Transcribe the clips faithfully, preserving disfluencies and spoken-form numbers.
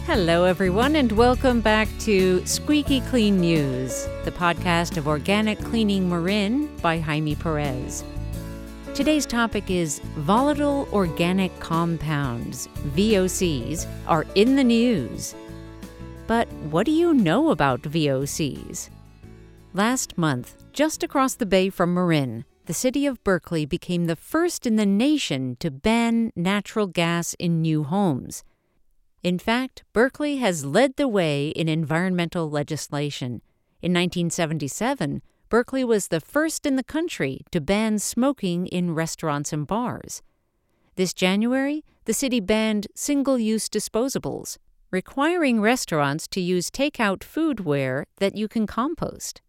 Hello, everyone, and welcome back to Squeaky Clean News, the podcast of Organic Cleaning Marin by Jaime Perez. Today's topic is volatile organic compounds, V O Cs, are in the news. But what do you know about V O Cs? Last month, just across the bay from Marin, the city of Berkeley became the first in the nation to ban natural gas in new homes. In fact, Berkeley has led the way in environmental legislation. In nineteen seventy-seven, Berkeley was the first in the country to ban smoking in restaurants and bars. This January, the city banned single-use disposables, requiring restaurants to use takeout foodware that you can compost.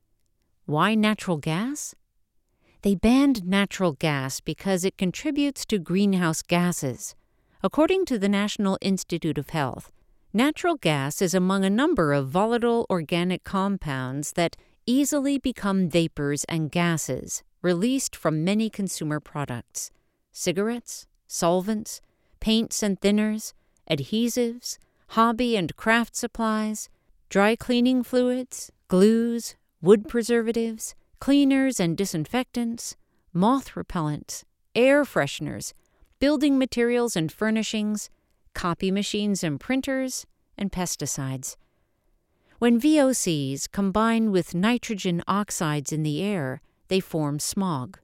Why natural gas? They banned natural gas because it contributes to greenhouse gases. According to the National Institute of Health, natural gas is among a number of volatile organic compounds that easily become vapors and gases released from many consumer products: cigarettes, solvents, paints and thinners, adhesives, hobby and craft supplies, dry cleaning fluids, glues, wood preservatives, cleaners and disinfectants, moth repellents, air fresheners, building materials and furnishings, copy machines and printers, and pesticides. When V O Cs combine with nitrogen oxides in the air, they form smog.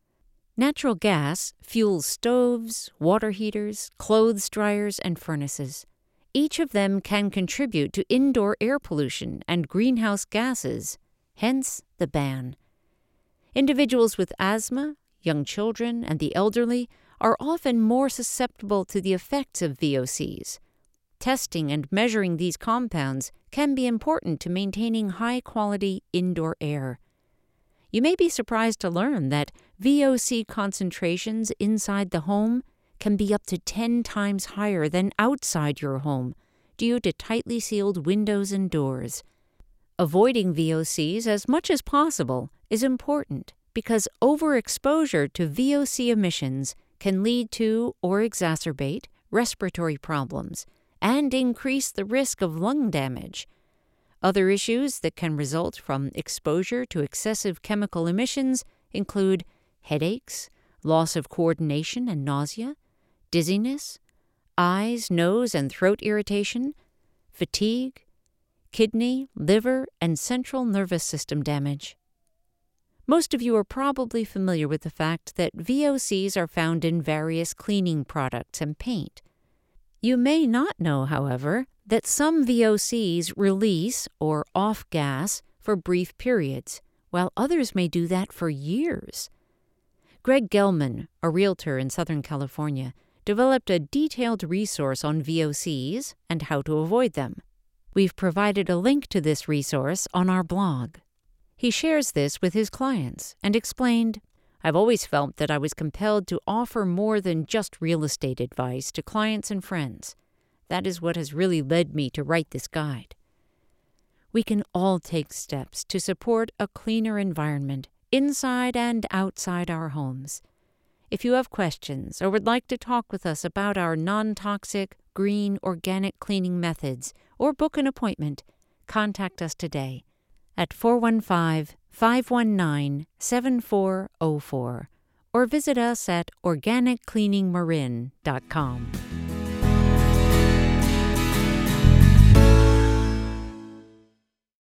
Natural gas fuels stoves, water heaters, clothes dryers, and furnaces. Each of them can contribute to indoor air pollution and greenhouse gases, hence the ban. Individuals with asthma, young children, and the elderly are often more susceptible to the effects of V O Cs. Testing and measuring these compounds can be important to maintaining high-quality indoor air. You may be surprised to learn that V O C concentrations inside the home can be up to ten times higher than outside your home due to tightly sealed windows and doors. Avoiding V O Cs as much as possible is important because overexposure to V O C emissions can lead to or exacerbate respiratory problems and increase the risk of lung damage. Other issues that can result from exposure to excessive chemical emissions include headaches, loss of coordination and nausea, dizziness, eyes, nose, and throat irritation, fatigue, kidney, liver, and central nervous system damage. Most of you are probably familiar with the fact that V O Cs are found in various cleaning products and paint. You may not know, however, that some V O Cs release or off-gas for brief periods, while others may do that for years. Greg Gelman, a realtor in Southern California, developed a detailed resource on V O Cs and how to avoid them. We've provided a link to this resource on our blog. He shares this with his clients and explained, "I've always felt that I was compelled to offer more than just real estate advice to clients and friends. That is what has really led me to write this guide." We can all take steps to support a cleaner environment inside and outside our homes. If you have questions or would like to talk with us about our non-toxic, green, organic cleaning methods or book an appointment, contact us today at four one five, five one nine, seven four zero four or visit us at organic cleaning marin dot com.